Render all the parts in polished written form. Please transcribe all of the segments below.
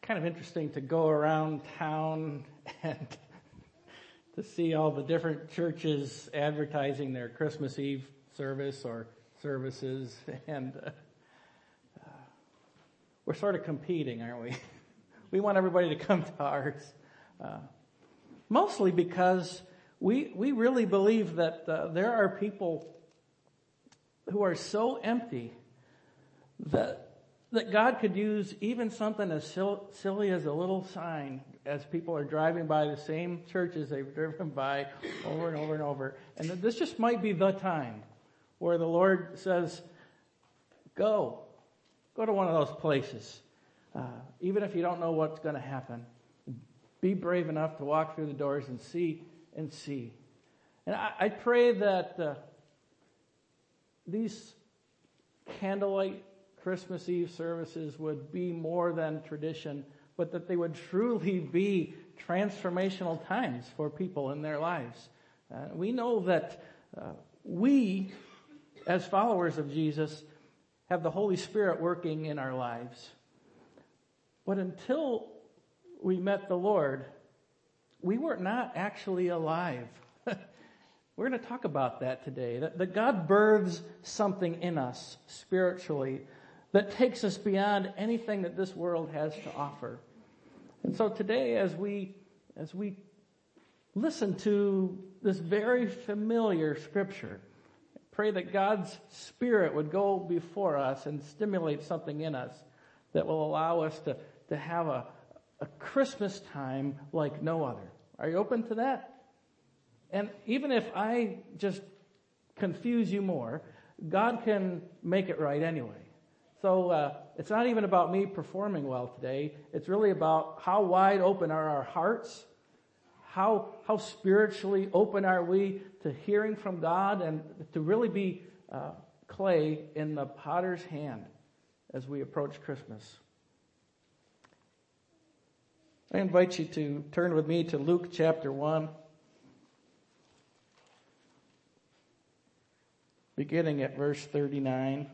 kind of interesting to go around town and to see all the different churches advertising their Christmas Eve service or services, and we're sort of competing, aren't we? We want everybody to come to ours, mostly because we really believe that there are people who are so empty that God could use even something as silly as a little sign as people are driving by the same churches they've driven by over and over and over. And that this just might be the time where the Lord says, go to one of those places. Even if you don't know what's going to happen, be brave enough to walk through the doors and see. And I pray that these candlelight Christmas Eve services would be more than tradition, but that they would truly be transformational times for people in their lives. We know that we, as followers of Jesus, have the Holy Spirit working in our lives. But until we met the Lord, we were not actually alive. We're going to talk about that today, that God births something in us spiritually that takes us beyond anything that this world has to offer. And so today, as we listen to this very familiar scripture, pray that God's Spirit would go before us and stimulate something in us that will allow us to have a Christmas time like no other. Are you open to that? And even if I just confuse you more, God can make it right anyway. So it's not even about me performing well today. It's really about how wide open are our hearts, how spiritually open are we to hearing from God, and to really be clay in the potter's hand as we approach Christmas. I invite you to turn with me to Luke chapter 1, beginning at verse 39.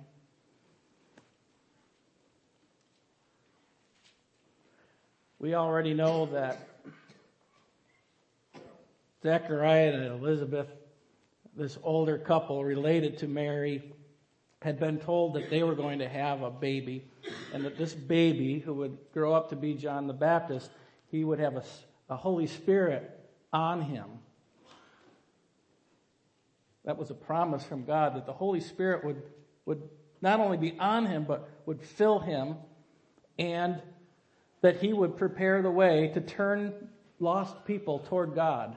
We already know that Zechariah and Elizabeth, this older couple related to Mary, had been told that they were going to have a baby, and that this baby, who would grow up to be John the Baptist, he would have a Holy Spirit on him. That was a promise from God, that the Holy Spirit would not only be on him, but would fill him, and that he would prepare the way to turn lost people toward God.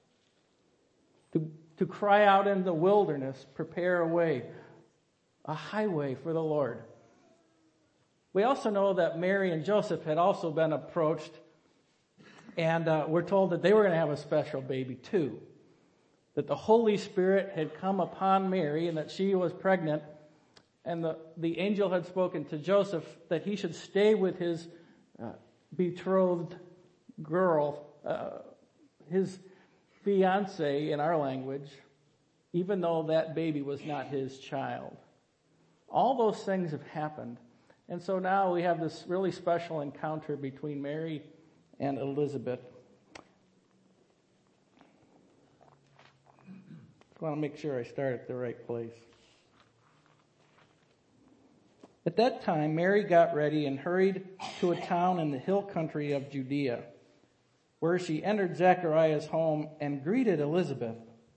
To cry out in the wilderness, prepare a way, a highway for the Lord. We also know that Mary and Joseph had also been approached, and we're told that they were going to have a special baby too. That the Holy Spirit had come upon Mary and that she was pregnant, and the angel had spoken to Joseph that he should stay with his betrothed girl, his fiancée in our language, even though that baby was not his child. All those things have happened. And so now we have this really special encounter between Mary and Elizabeth. I want to make sure I start at the right place. At that time, Mary got ready and hurried to a town in the hill country of Judea, where she entered Zechariah's home and greeted Elizabeth.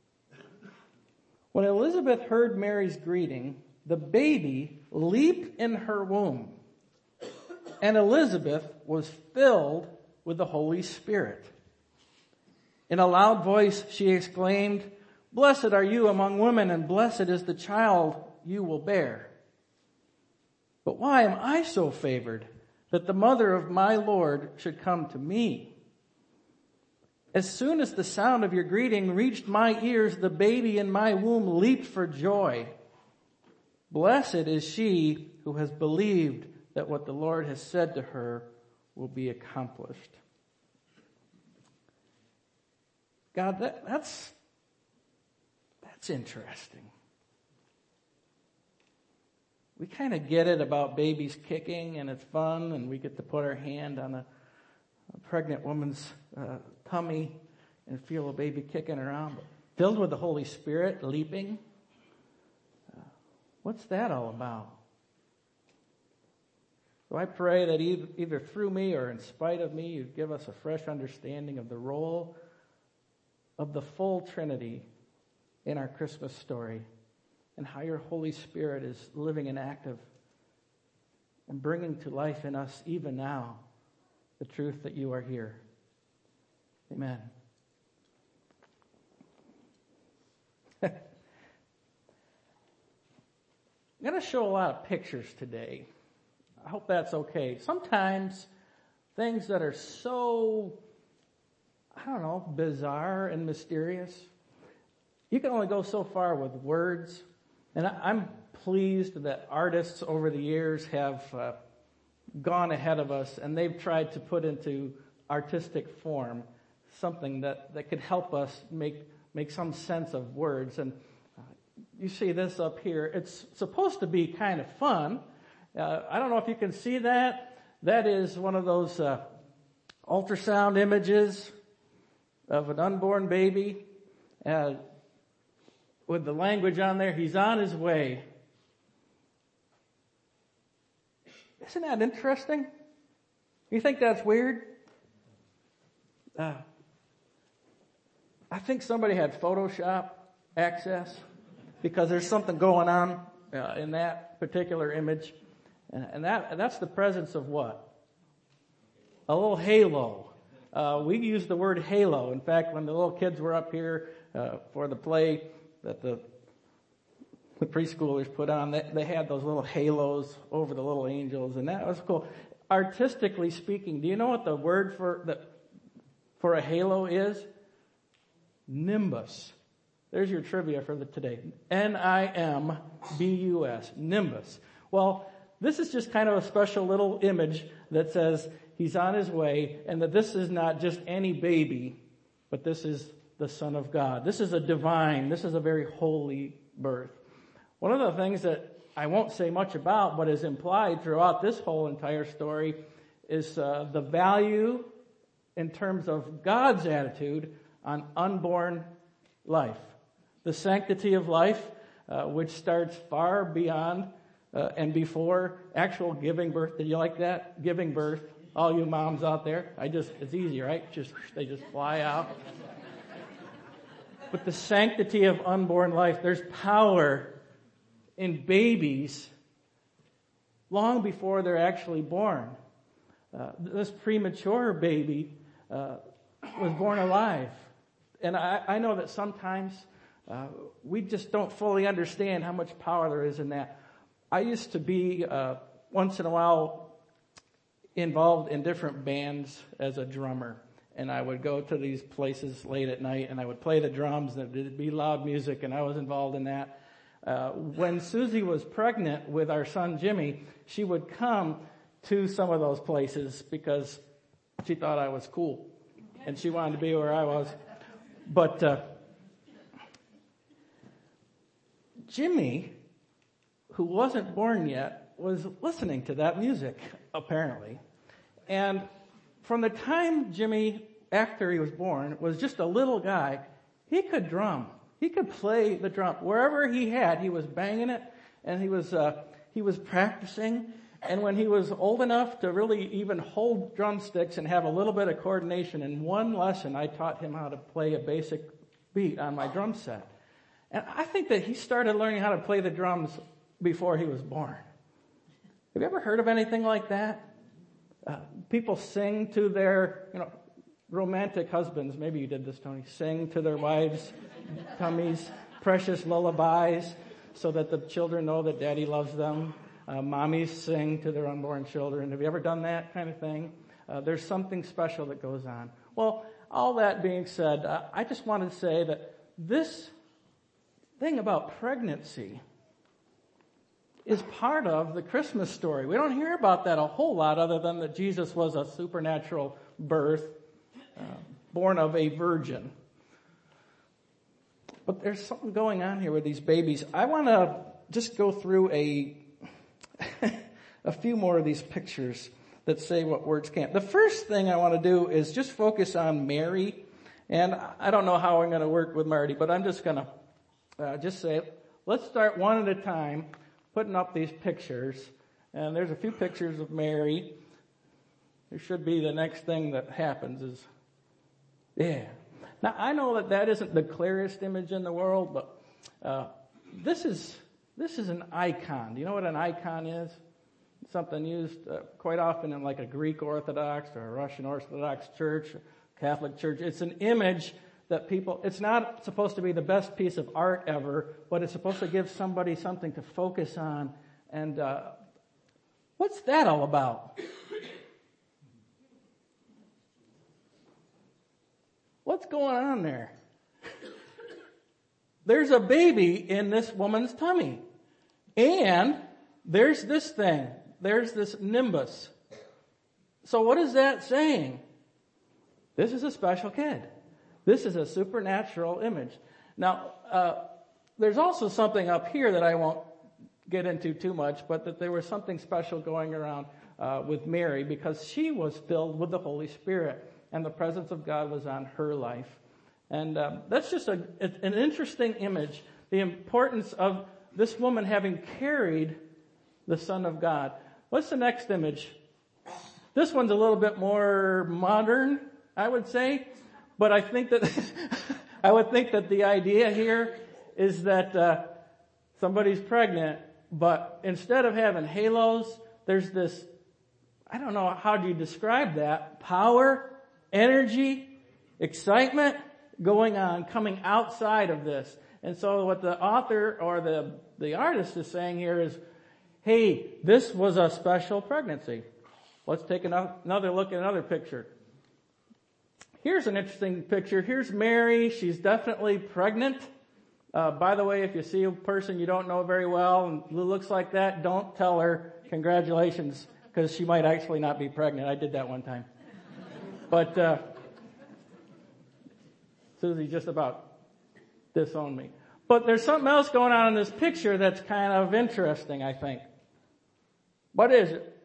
When Elizabeth heard Mary's greeting, the baby leaped in her womb, and Elizabeth was filled with the Holy Spirit. In a loud voice, she exclaimed, "Blessed are you among women, and blessed is the child you will bear. But why am I so favored that the mother of my Lord should come to me? As soon as the sound of your greeting reached my ears, the baby in my womb leaped for joy. Blessed is she who has believed that what the Lord has said to her will be accomplished." God, that's interesting. we kind of get it about babies kicking, and it's fun, and we get to put our hand on a pregnant woman's tummy and feel a baby kicking around. But filled with the Holy Spirit, leaping, what's that all about? So I pray that either through me or in spite of me, you'd give us a fresh understanding of the role of the full Trinity in our Christmas story, and how your Holy Spirit is living and active and bringing to life in us even now the truth that you are here. Amen. I'm going to show a lot of pictures today. I hope that's okay. Sometimes things that are so, bizarre and mysterious, you can only go so far with words. And I'm pleased that artists over the years have gone ahead of us, and they've tried to put into artistic form something that could help us make some sense of words. And you see this up here. It's supposed to be kind of fun. I don't know if you can see that. That is one of those ultrasound images of an unborn baby. With the language on there, he's on his way. Isn't that interesting? You think that's weird? I think somebody had Photoshop access, because there's something going on in that particular image. And that's the presence of what? A little halo. We use the word halo. In fact, when the little kids were up here for the play that the preschoolers put on, they had those little halos over the little angels, and that was cool. Artistically speaking, do you know what the word for a halo is? Nimbus. There's your trivia for today. Nimbus. Nimbus. Well, this is just kind of a special little image that says he's on his way, and that this is not just any baby, but this is the Son of God. This is a very holy birth. One of the things that I won't say much about, but is implied throughout this whole entire story, is the value in terms of God's attitude on unborn life. The sanctity of life, which starts far beyond and before actual giving birth. Did you like that? Giving birth. All you moms out there. It's easy, right? They just fly out. But the sanctity of unborn life, there's power in babies long before they're actually born. This premature baby was born alive. And I know that sometimes we just don't fully understand how much power there is in that. I used to be, once in a while, involved in different bands as a drummer. And I would go to these places late at night, and I would play the drums, and it'd be loud music, and I was involved in that. When Susie was pregnant with our son Jimmy, she would come to some of those places because she thought I was cool, and she wanted to be where I was. But Jimmy, who wasn't born yet, was listening to that music, apparently. And from the time Jimmy, after he was born, was just a little guy, he could drum. He could play the drum. Wherever he was banging it, and he was practicing. And when he was old enough to really even hold drumsticks and have a little bit of coordination, in one lesson I taught him how to play a basic beat on my drum set. And I think that he started learning how to play the drums before he was born. Have you ever heard of anything like that? People sing to their, romantic husbands. Maybe you did this, Tony. Sing to their wives' tummies, precious lullabies, so that the children know that daddy loves them. Mommies sing to their unborn children. Have you ever done that kind of thing? There's something special that goes on. Well, all that being said, I just wanted to say that this thing about pregnancy is part of the Christmas story. We don't hear about that a whole lot, other than that Jesus was a supernatural birth, born of a virgin. But there's something going on here with these babies. I want to just go through a few more of these pictures that say what words can't. The first thing I want to do is just focus on Mary. And I don't know how I'm going to work with Marty, but I'm just going to just say, let's start one at a time, putting up these pictures. And there's a few pictures of Mary. There should be the next thing that happens is, yeah. Now, I know that isn't the clearest image in the world, but this is an icon. Do you know what an icon is? It's something used quite often in like a Greek Orthodox or a Russian Orthodox church, Catholic church. It's an image that it's not supposed to be the best piece of art ever, but it's supposed to give somebody something to focus on. And what's that all about? What's going on there? There's a baby in this woman's tummy. And there's this thing. There's this nimbus. So what is that saying? This is a special kid. This is a supernatural image. Now, there's also something up here that I won't get into too much, but that there was something special going around with Mary because she was filled with the Holy Spirit and the presence of God was on her life. And that's just an interesting image, the importance of this woman having carried the Son of God. What's the next image? This one's a little bit more modern, I would say, but I think that I would think that the idea here is that somebody's pregnant, but instead of having halos, there's this, I don't know, how do you describe that? Power, energy, excitement going on, coming outside of this. And so what the author or the artist is saying here is, hey, this was a special pregnancy. Let's take another look at another picture. Here's an interesting picture. Here's Mary. She's definitely pregnant. By the way, if you see a person you don't know very well and who looks like that, don't tell her congratulations, because she might actually not be pregnant. I did that one time. But Susie just about disowned me. But there's something else going on in this picture that's kind of interesting, I think. What is it?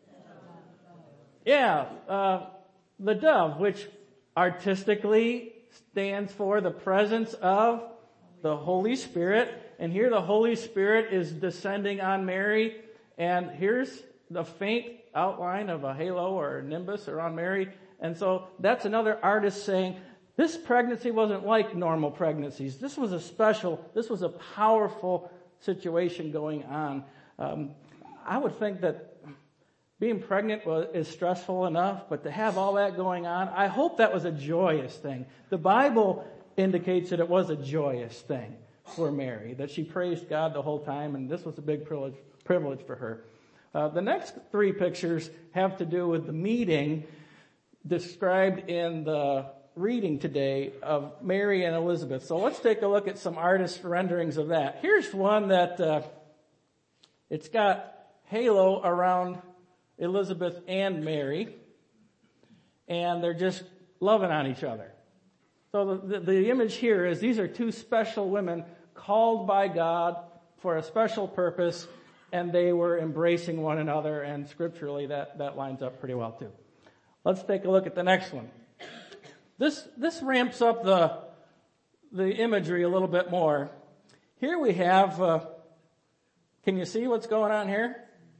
Yeah, the dove, which artistically stands for the presence of the Holy Spirit. And here the Holy Spirit is descending on Mary. And here's the faint outline of a halo or a nimbus around Mary. And so that's another artist saying, this pregnancy wasn't like normal pregnancies. This was a powerful situation going on. I would think that being pregnant is stressful enough, but to have all that going on, I hope that was a joyous thing. The Bible indicates that it was a joyous thing for Mary, that she praised God the whole time, and this was a big privilege for her. The next three pictures have to do with the meeting described in the reading today of Mary and Elizabeth. So let's take a look at some artist renderings of that. Here's one that it's got halo around Elizabeth and Mary, and they're just loving on each other. So the image here is these are two special women called by God for a special purpose, and they were embracing one another, and scripturally that lines up pretty well too. Let's take a look at the next one. This ramps up the imagery a little bit more. Here we have, can you see what's going on here?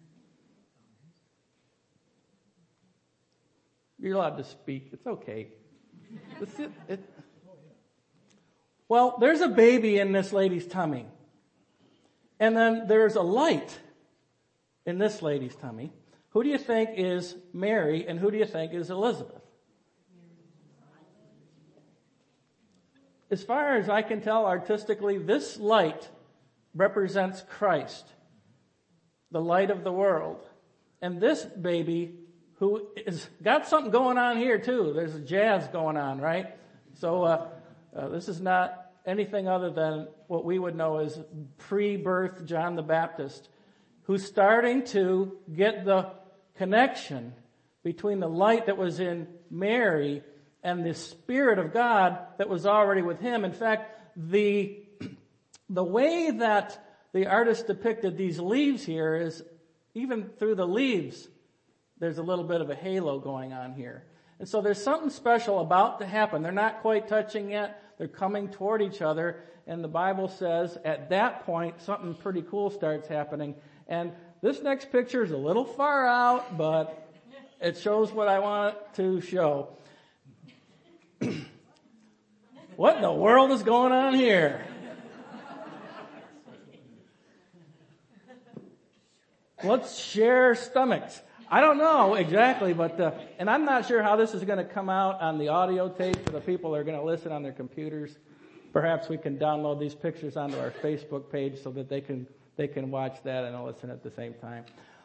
You're allowed to speak. It's okay. Well, there's a baby in this lady's tummy. And then there's a light in this lady's tummy. Who do you think is Mary and who do you think is Elizabeth? As far as I can tell artistically, this light represents Christ, the light of the world. And this baby, who is got something going on here too. There's a jazz going on, right? So this is not anything other than what we would know as pre-birth John the Baptist, who's starting to get the connection between the light that was in Mary and the Spirit of God that was already with him. In fact, the way that the artist depicted these leaves here is, even through the leaves, there's a little bit of a halo going on here. And so there's something special about to happen. They're not quite touching yet. They're coming toward each other. And the Bible says at that point, something pretty cool starts happening. And this next picture is a little far out, but it shows what I want it to show. What in the world is going on here? Let's share stomachs. I don't know exactly, but and I'm not sure how this is going to come out on the audio tape for the people that are going to listen on their computers. Perhaps we can download these pictures onto our Facebook page so that they can watch that and listen at the same time.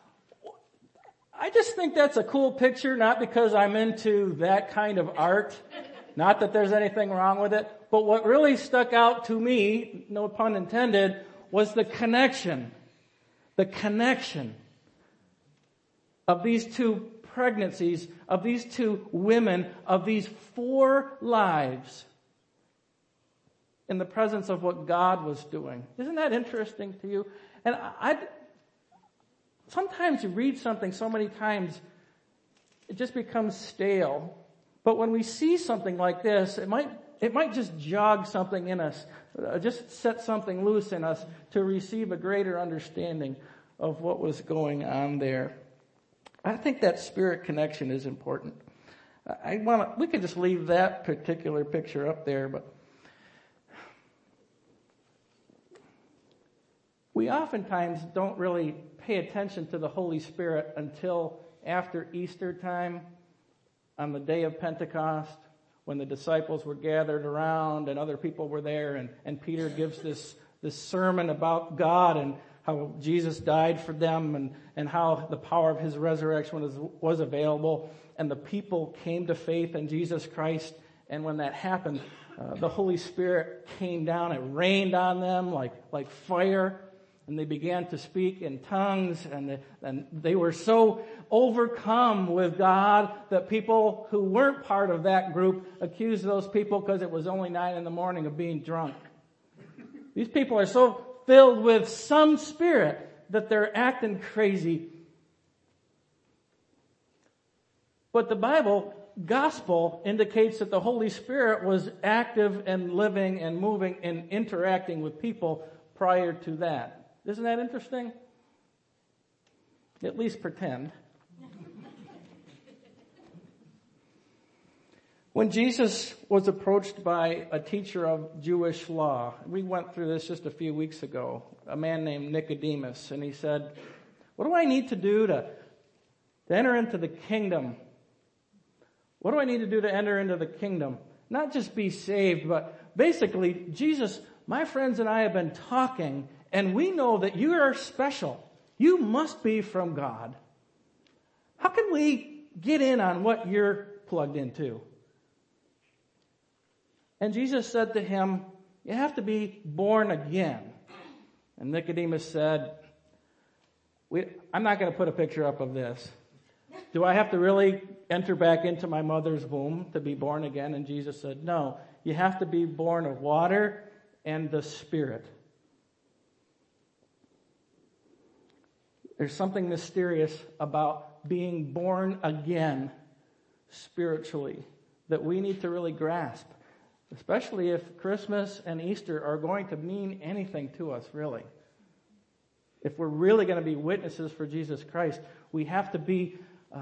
I just think that's a cool picture, not because I'm into that kind of art, not that there's anything wrong with it, but what really stuck out to me, no pun intended, was the connection. The connection of these two pregnancies, of these two women, of these 4 lives in the presence of what God was doing. Isn't that interesting to you? And sometimes you read something so many times, it just becomes stale. But when we see something like this, it might just jog something in us, just set something loose in us to receive a greater understanding of what was going on there. I think that spirit connection is important. We could just leave that particular picture up there, but we oftentimes don't really pay attention to the Holy Spirit until after Easter time, on the day of Pentecost, when the disciples were gathered around and other people were there, and Peter gives this sermon about God and how Jesus died for them and how the power of his resurrection was available, and the people came to faith in Jesus Christ. And when that happened, the Holy Spirit came down. It rained on them like fire, and they began to speak in tongues, and they were so overcome with God that people who weren't part of that group accused those people, because it was only 9 a.m, of being drunk. These people are so filled with some spirit that they're acting crazy. But the gospel indicates that the Holy Spirit was active and living and moving and interacting with people prior to that. Isn't that interesting? At least pretend. When Jesus was approached by a teacher of Jewish law, we went through this just a few weeks ago, a man named Nicodemus, and he said, "What do I need to do to enter into the kingdom? What do I need to do to enter into the kingdom? Not just be saved, but basically, Jesus, my friends and I have been talking, and we know that you are special. You must be from God. How can we get in on what you're plugged into?" And Jesus said to him, "You have to be born again." And Nicodemus said, "I'm not going to put a picture up of this. Do I have to really enter back into my mother's womb to be born again?" And Jesus said, "No, you have to be born of water and the Spirit." There's something mysterious about being born again spiritually that we need to really grasp, especially if Christmas and Easter are going to mean anything to us, really. If we're really going to be witnesses for Jesus Christ, we have to be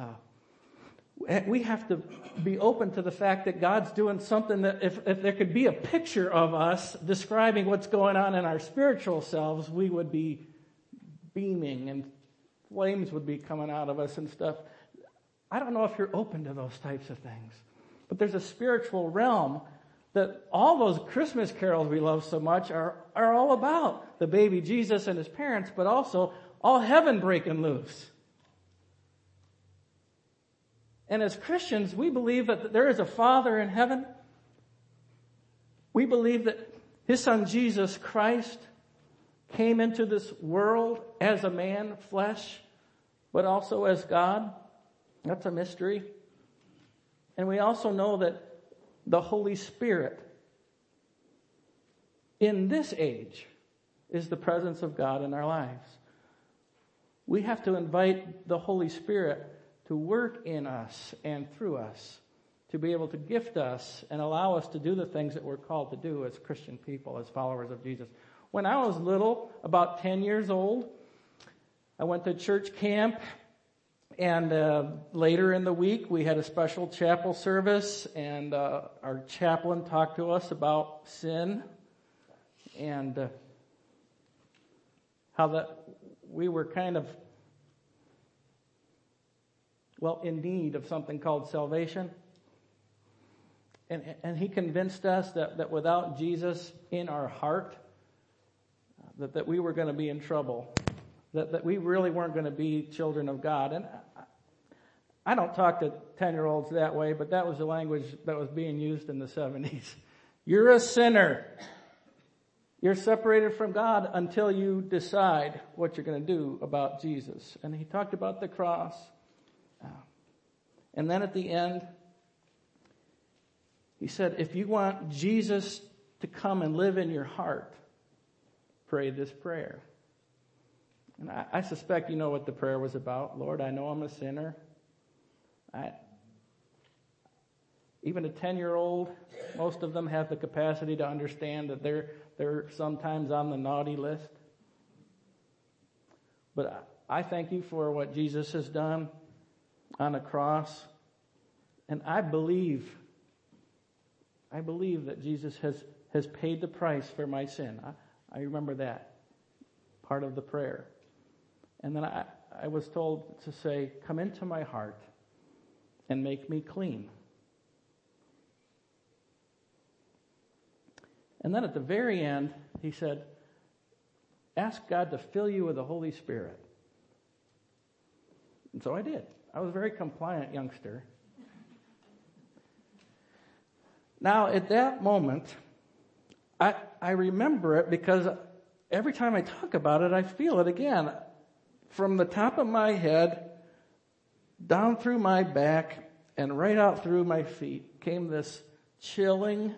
open to the fact that God's doing something that if there could be a picture of us describing what's going on in our spiritual selves, we would be beaming and flames would be coming out of us and stuff. I don't know if you're open to those types of things, but there's a spiritual realm that all those Christmas carols we love so much are all about. The baby Jesus and his parents, but also all heaven breaking loose. And as Christians, we believe that there is a Father in heaven. We believe that his son Jesus Christ came into this world as a man, flesh, but also as God. That's a mystery. And we also know that the Holy Spirit in this age is the presence of God in our lives. We have to invite the Holy Spirit to work in us and through us, to be able to gift us and allow us to do the things that we're called to do as Christian people, as followers of Jesus. When I was little, about 10 years old, I went to church camp, and later in the week we had a special chapel service, and our chaplain talked to us about sin and how that we were kind of, in need of something called salvation. And he convinced us that without Jesus in our heart, that we were going to be in trouble, that we really weren't going to be children of God. And I don't talk to 10-year-olds that way, but that was the language that was being used in the 70s. You're a sinner. You're separated from God until you decide what you're going to do about Jesus. And he talked about the cross. And then at the end, he said, if you want Jesus to come and live in your heart, pray this prayer. And I suspect you know what the prayer was about. Lord, I know I'm a sinner. Even a 10-year-old, most of them have the capacity to understand that they're sometimes on the naughty list. But I thank you for what Jesus has done on the cross. And I believe that Jesus has paid the price for my sin. I remember that part of the prayer. And then I was told to say, come into my heart and make me clean. And then at the very end, he said, ask God to fill you with the Holy Spirit. And so I did. I was a very compliant youngster. Now, at that moment, I remember it because every time I talk about it, I feel it again. From the top of my head, down through my back, and right out through my feet came this chilling,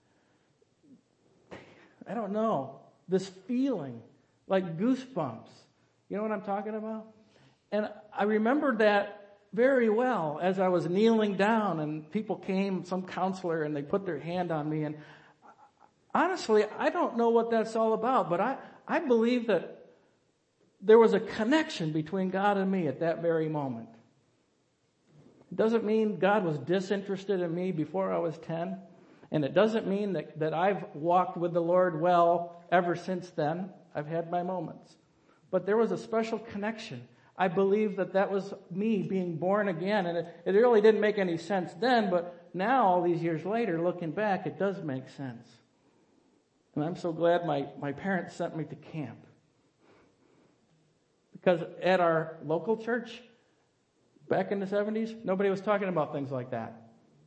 this feeling like goosebumps. You know what I'm talking about? And I remember that very well as I was kneeling down and people came, some counselor, and they put their hand on me. And honestly, I don't know what that's all about, but I believe that there was a connection between God and me at that very moment. It doesn't mean God was disinterested in me before I was 10. And it doesn't mean that I've walked with the Lord well ever since then. I've had my moments. But there was a special connection. I believe that was me being born again. And it really didn't make any sense then, but now, all these years later, looking back, it does make sense. And I'm so glad my parents sent me to camp. Because at our local church, back in the 70s, nobody was talking about things like that.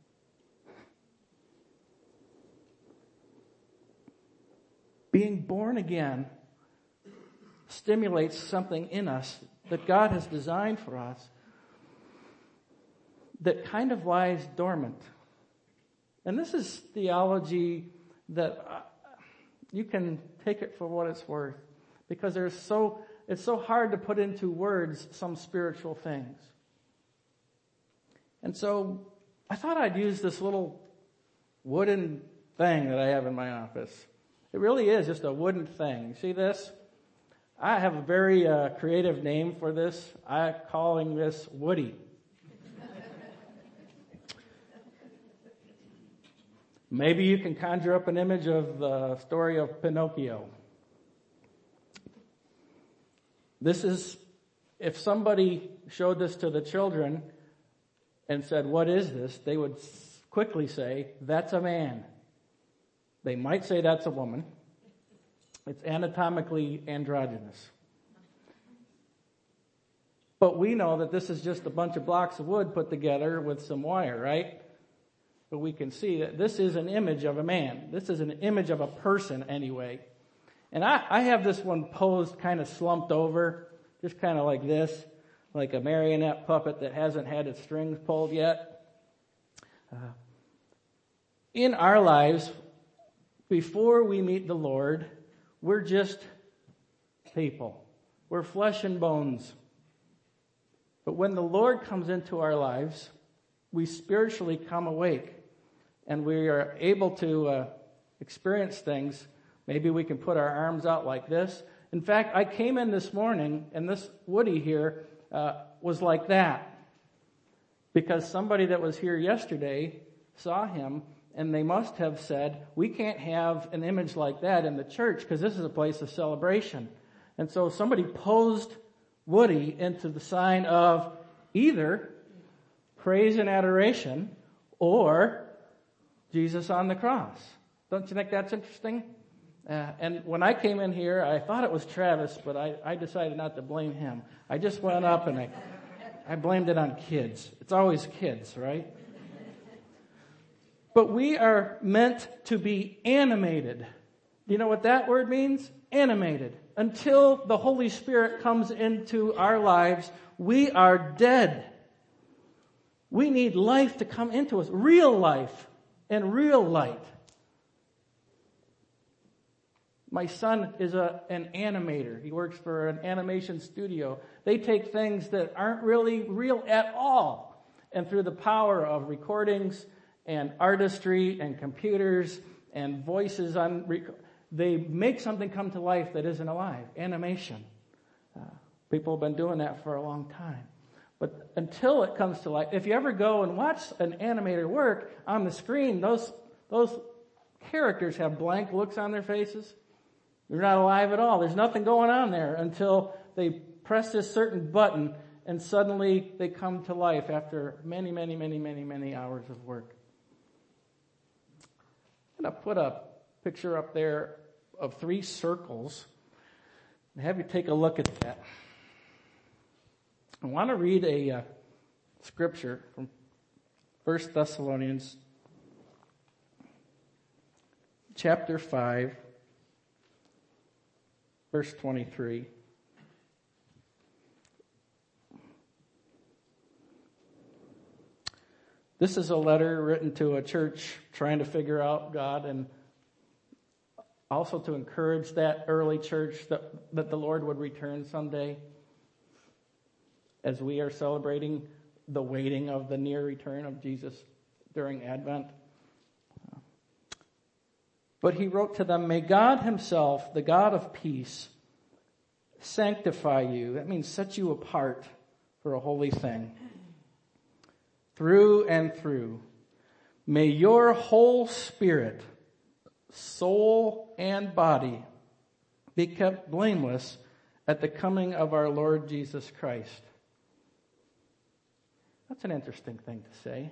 Being born again stimulates something in us that God has designed for us that kind of lies dormant. And this is theology that you can take it for what it's worth, because it's so hard to put into words some spiritual things. And so I thought I'd use this little wooden thing that I have in my office. It really is just a wooden thing. You see this? I have a very creative name for this. I'm calling this Woody. Maybe you can conjure up an image of the story of Pinocchio. This is, if somebody showed this to the children and said, what is this? They would quickly say, that's a man. They might say that's a woman. It's anatomically androgynous. But we know that this is just a bunch of blocks of wood put together with some wire, right? But we can see that this is an image of a man. This is an image of a person anyway. And I have this one posed kind of slumped over, just kind of like this, like a marionette puppet that hasn't had its strings pulled yet. In our lives, before we meet the Lord, we're just people. We're flesh and bones. But when the Lord comes into our lives, we spiritually come awake and we are able to experience things. Maybe we can put our arms out like this. In fact, I came in this morning and this Woody here was like that. Because somebody that was here yesterday saw him and they must have said, we can't have an image like that in the church because this is a place of celebration. And so somebody posed Woody into the sign of either praise and adoration or Jesus on the cross. Don't you think that's interesting? And when I came in here, I thought it was Travis, but I decided not to blame him. I just went up and I blamed it on kids. It's always kids, right? But we are meant to be animated. Do you know what that word means? Animated. Until the Holy Spirit comes into our lives, we are dead. We need life to come into us. Real life and real light. My son is an animator. He works for an animation studio. They take things that aren't really real at all. And through the power of recordings and artistry and computers and voices they make something come to life that isn't alive. Animation. People have been doing that for a long time. But until it comes to life, if you ever go and watch an animator work on the screen, those characters have blank looks on their faces. They're not alive at all. There's nothing going on there until they press this certain button and suddenly they come to life after many, many, many, many, many hours of work. I'm going to put a picture up there of 3 circles and have you take a look at that. I want to read a scripture from 1 Thessalonians chapter 5, verse 23. This is a letter written to a church trying to figure out God and also to encourage that early church that the Lord would return someday as we are celebrating the waiting of the near return of Jesus during Advent. But he wrote to them, "May God himself, the God of peace, sanctify you." That means set you apart for a holy thing. Through and through. May your whole spirit, soul, and body be kept blameless at the coming of our Lord Jesus Christ. That's an interesting thing to say.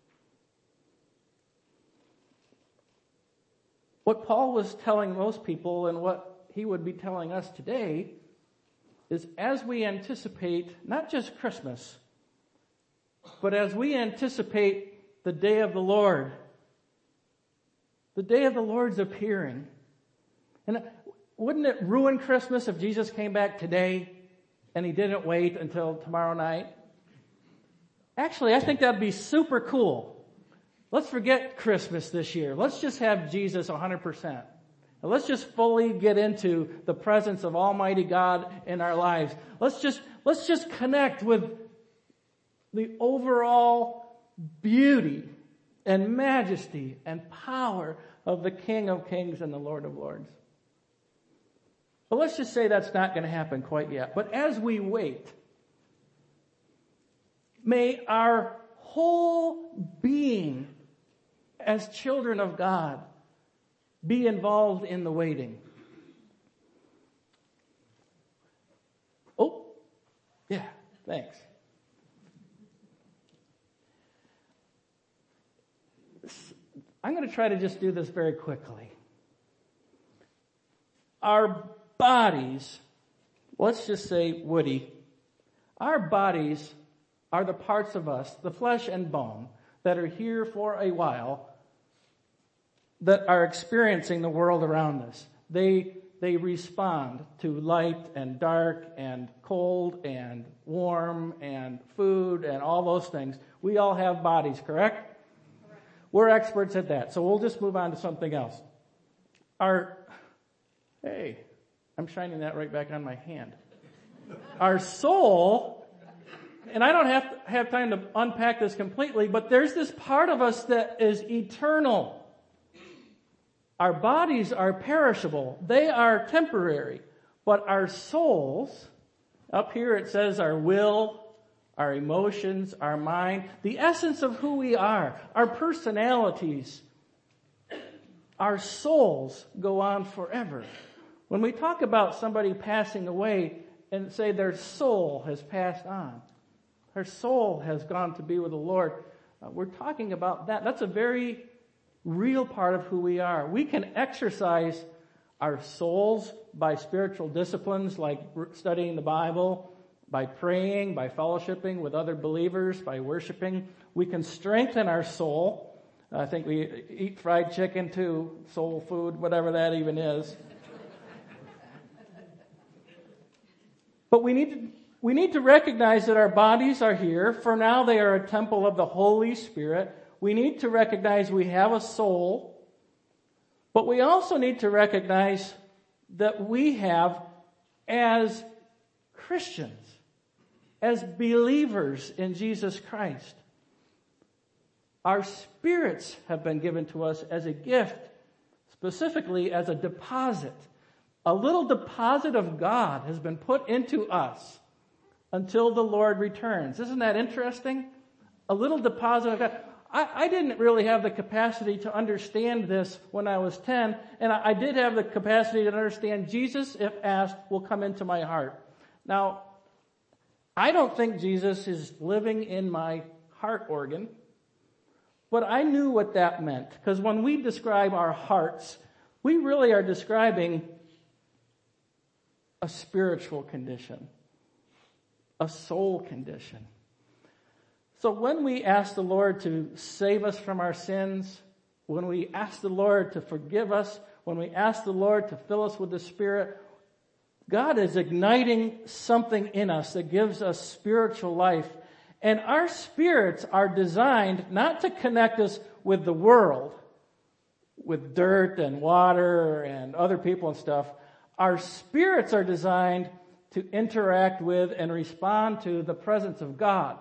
What Paul was telling those people and what he would be telling us today is as we anticipate not just Christmas, but as we anticipate the day of the Lord, the day of the Lord's appearing. And wouldn't it ruin Christmas if Jesus came back today and he didn't wait until tomorrow night? Actually, I think that'd be super cool. Let's forget Christmas this year. Let's just have Jesus 100%. And let's just fully get into the presence of Almighty God in our lives. Let's just connect with the overall beauty and majesty and power of the King of Kings and the Lord of Lords. But let's just say that's not going to happen quite yet. But as we wait, may our whole being as children of God be involved in the waiting. Oh, yeah, thanks. I'm going to try to just do this very quickly. Our bodies, let's just say Woody, our bodies are the parts of us, the flesh and bone, that are here for a while, that are experiencing the world around us. They respond to light and dark and cold and warm and food and all those things. We all have bodies, correct? We're experts at that, so we'll just move on to something else. Hey, I'm shining that right back on my hand. Our soul and I don't have time to unpack this completely, but there's this part of us that is eternal. Our bodies are perishable. They are temporary. But our souls, up here it says our will, our emotions, our mind, the essence of who we are, our personalities, our souls go on forever. When we talk about somebody passing away and say their soul has passed on, their soul has gone to be with the Lord, we're talking about that. That's a very real part of who we are. We can exercise our souls by spiritual disciplines like studying the Bible, by praying, by fellowshipping with other believers, by worshiping. We can strengthen our soul. I think we eat fried chicken too, soul food, whatever that even is. But we need to recognize that our bodies are here. For now, they are a temple of the Holy Spirit. We need to recognize we have a soul. But we also need to recognize that we have, as Christians, as believers in Jesus Christ, our spirits have been given to us as a gift, specifically as a deposit. A little deposit of God has been put into us until the Lord returns. Isn't that interesting? A little deposit of God. I didn't really have the capacity to understand this when I was 10, and I did have the capacity to understand Jesus, if asked, will come into my heart. Now, I don't think Jesus is living in my heart organ, but I knew what that meant, because when we describe our hearts, we really are describing a spiritual condition, a soul condition. So when we ask the Lord to save us from our sins, when we ask the Lord to forgive us, when we ask the Lord to fill us with the Spirit, God is igniting something in us that gives us spiritual life. And our spirits are designed not to connect us with the world, with dirt and water and other people and stuff. Our spirits are designed to interact with and respond to the presence of God.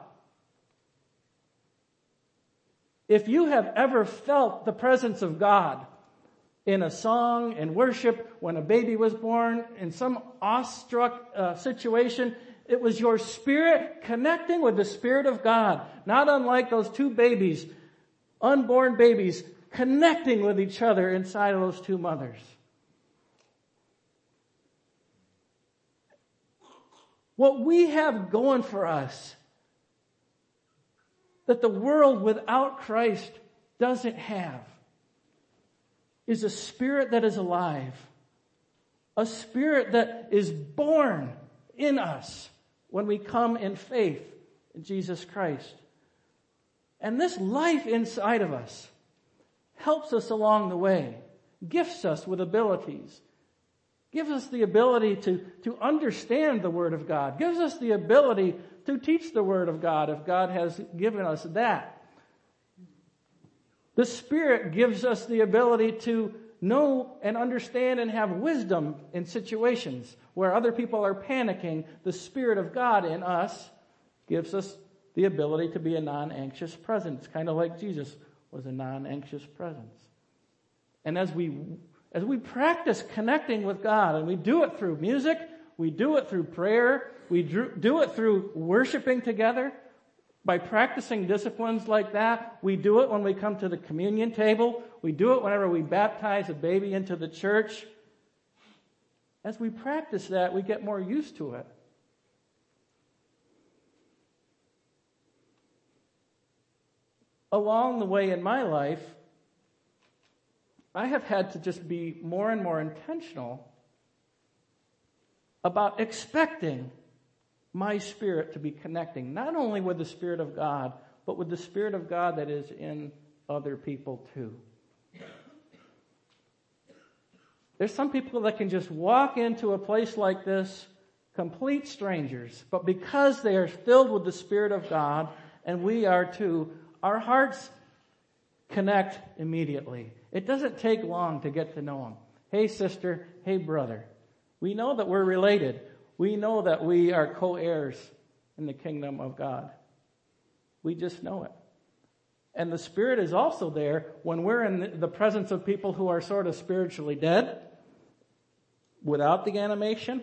If you have ever felt the presence of God in a song, in worship, when a baby was born, in some awestruck situation, it was your spirit connecting with the Spirit of God. Not unlike those two babies, unborn babies, connecting with each other inside of those two mothers. What we have going for us that the world without Christ doesn't have is a spirit that is alive, a spirit that is born in us when we come in faith in Jesus Christ. And this life inside of us helps us along the way, gifts us with abilities, gives us the ability to understand the Word of God, gives us the ability to teach the Word of God if God has given us that. The Spirit gives us the ability to know and understand and have wisdom in situations where other people are panicking. The Spirit of God in us gives us the ability to be a non-anxious presence, kind of like Jesus was a non-anxious presence. And as we practice connecting with God, and we do it through music, we do it through prayer, we do it through worshiping together, by practicing disciplines like that. We do it when we come to the communion table. We do it whenever we baptize a baby into the church. As we practice that, we get more used to it. Along the way in my life, I have had to just be more and more intentional about expecting my spirit to be connecting, not only with the Spirit of God, but with the Spirit of God that is in other people too. There's some people that can just walk into a place like this, complete strangers, but because they are filled with the Spirit of God, and we are too, our hearts connect immediately. It doesn't take long to get to know them. Hey sister, hey brother. We know that we're related. We know that we are co-heirs in the kingdom of God. We just know it. And the Spirit is also there when we're in the presence of people who are sort of spiritually dead, without the animation.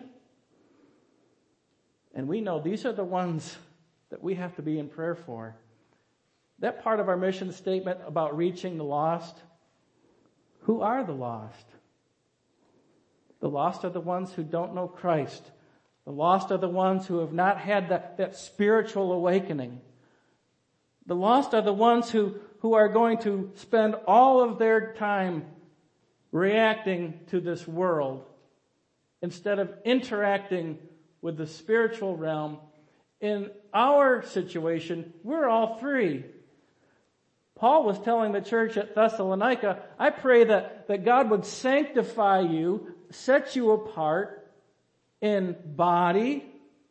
And we know these are the ones that we have to be in prayer for. That part of our mission statement about reaching the lost, who are the lost? The lost are the ones who don't know Christ. The lost are the ones who have not had that spiritual awakening. The lost are the ones who are going to spend all of their time reacting to this world instead of interacting with the spiritual realm. In our situation, we're all three. Paul was telling the church at Thessalonica, I pray that God would sanctify you, set you apart in body,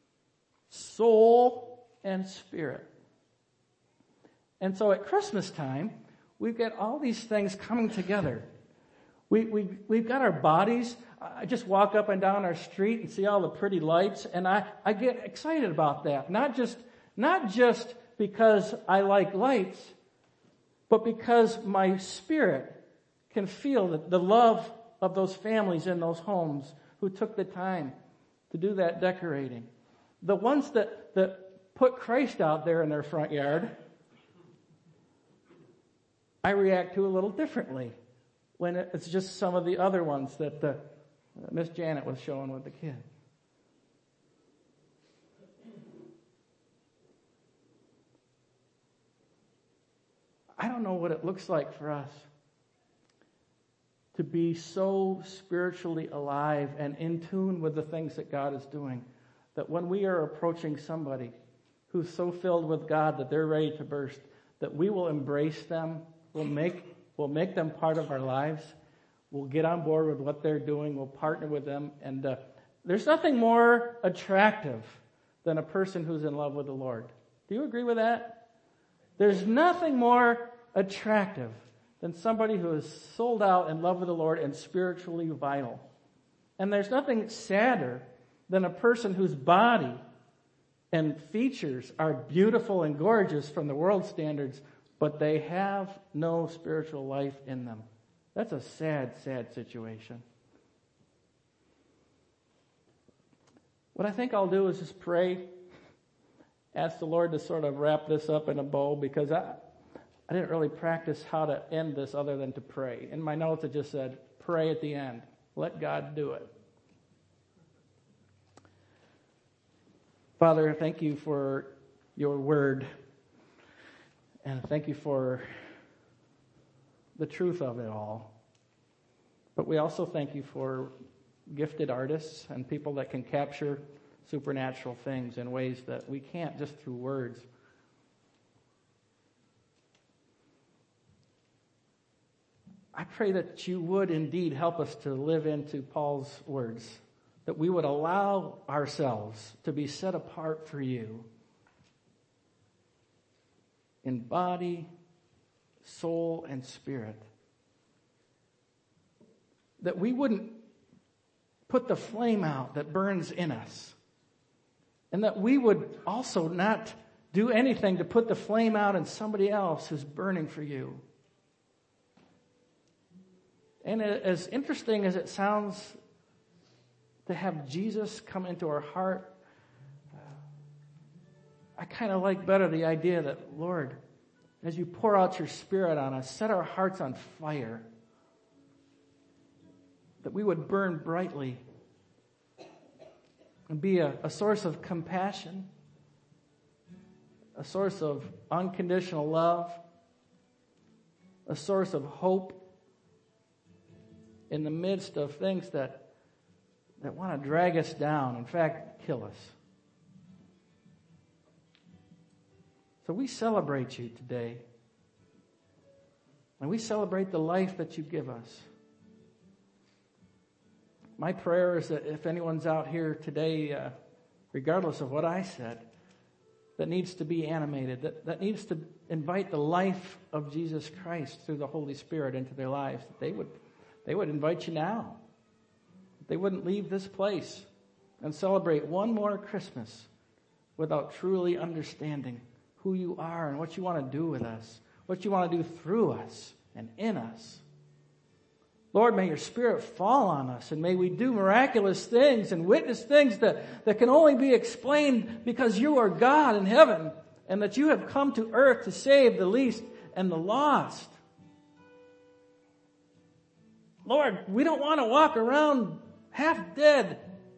soul, and spirit. And so at Christmas time, we've got all these things coming together. We've got our bodies. I just walk up and down our street and see all the pretty lights, and I get excited about that. Not just because I like lights, but because my spirit can feel the love of those families in those homes who took the time to do that decorating. The ones that put Christ out there in their front yard, I react to a little differently when it's just some of the other ones that Miss Janet was showing with the kid. I don't know what it looks like for us to be so spiritually alive and in tune with the things that God is doing, that when we are approaching somebody who's so filled with God that they're ready to burst, that we will embrace them, we'll make them part of our lives, we'll get on board with what they're doing, we'll partner with them, and there's nothing more attractive than a person who's in love with the Lord. Do you agree with that? There's nothing more attractive than somebody who is sold out in love with the Lord and spiritually vital. And there's nothing sadder than a person whose body and features are beautiful and gorgeous from the world's standards, but they have no spiritual life in them. That's a sad, sad situation. What I think I'll do is just pray, ask the Lord to sort of wrap this up in a bow, because I didn't really practice how to end this other than to pray. In my notes it just said, pray at the end. Let God do it. Father, thank you for your word. And thank you for the truth of it all. But we also thank you for gifted artists and people that can capture supernatural things in ways that we can't just through words. I pray that you would indeed help us to live into Paul's words, that we would allow ourselves to be set apart for you in body, soul, and spirit. That we wouldn't put the flame out that burns in us. And that we would also not do anything to put the flame out in somebody else who's burning for you. And as interesting as it sounds to have Jesus come into our heart, I kind of like better the idea that, Lord, as you pour out your Spirit on us, set our hearts on fire, that we would burn brightly and be a source of compassion, a source of unconditional love, a source of hope in the midst of things that want to drag us down, in fact, kill us. So we celebrate you today. And we celebrate the life that you give us. My prayer is that if anyone's out here today, regardless of what I said, that needs to be animated, that needs to invite the life of Jesus Christ through the Holy Spirit into their lives, that they would invite you now. They wouldn't leave this place and celebrate one more Christmas without truly understanding who you are and what you want to do with us, what you want to do through us and in us. Lord, may your Spirit fall on us, and may we do miraculous things and witness things that can only be explained because you are God in heaven and that you have come to earth to save the least and the lost. Lord, we don't want to walk around half dead.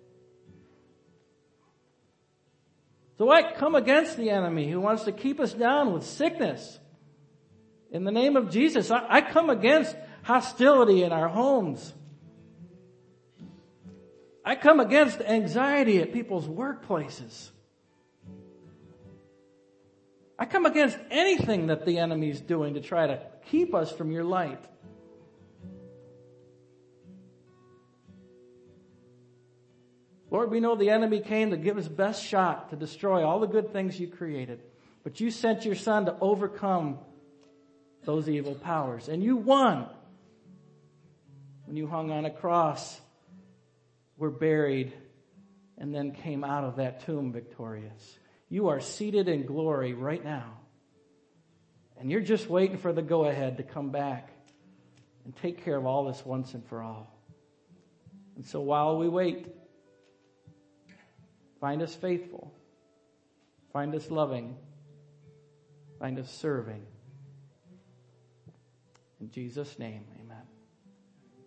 So I come against the enemy who wants to keep us down with sickness. In the name of Jesus, I come against hostility in our homes. I come against anxiety at people's workplaces. I come against anything that the enemy is doing to try to keep us from your light. Lord, we know the enemy came to give his best shot to destroy all the good things you created. But you sent your Son to overcome those evil powers. And you won. When you hung on a cross, were buried, and then came out of that tomb victorious. You are seated in glory right now. And you're just waiting for the go-ahead to come back and take care of all this once and for all. And so while we wait, find us faithful. Find us loving. Find us serving. In Jesus' name, amen.